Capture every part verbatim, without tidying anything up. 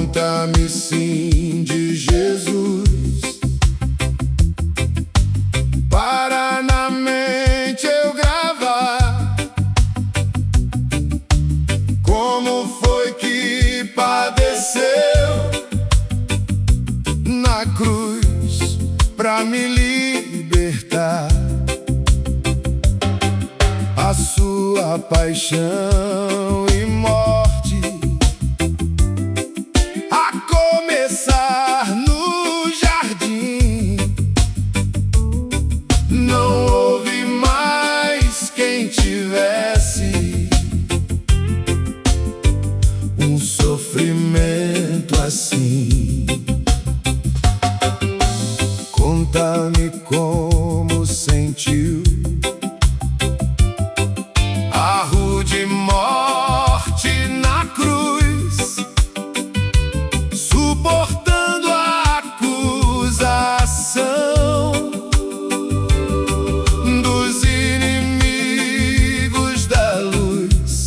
Conta-me sim de Jesus, para na mente eu gravar como foi que padeceu na cruz pra me libertar. A sua paixão e morte, a começar no jardim, não houve mais quem tivesse um sofrimento assim. Conta-me como sentiu a rude morte na cruz, suportando a acusação dos inimigos da luz.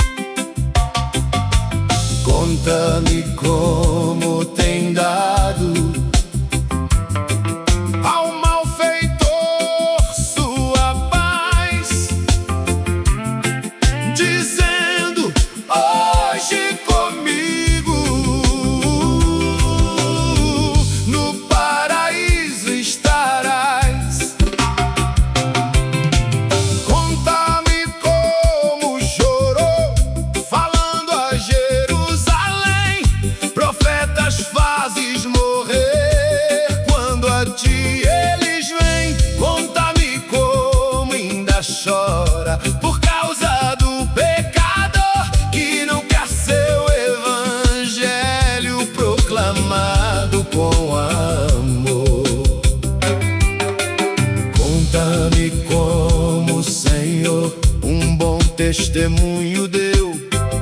Conta-me como tem dado ao malfeitor sua paz, dizendo: hoje comigo no paraíso estarás. Conta-me como chorou, falando a Jerusalém. Profetas fazes morrer quando a ti eles vêm. Conta-me como ainda chora por causa do pecador que não quer seu evangelho proclamado com amor. Conta-me como o Senhor um bom testemunho deu,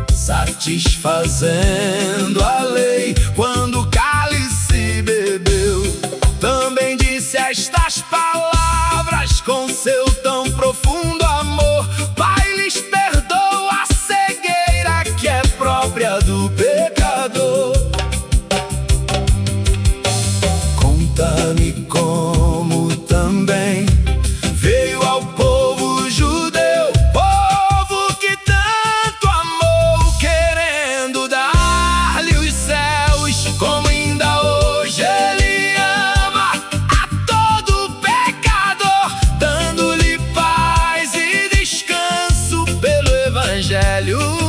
satisfazendo a lei quando o cálice bebeu. Também disse estas palavras com seu tão profundo amor: Pai, lhes perdoa a cegueira que é própria do pecador. Conta-me como também veio ao povo judeu, povo que tanto amou, querendo dar-lhe os céus, como ainda hoje ele ama a todo pecador, dando-lhe paz e descanso pelo evangelho.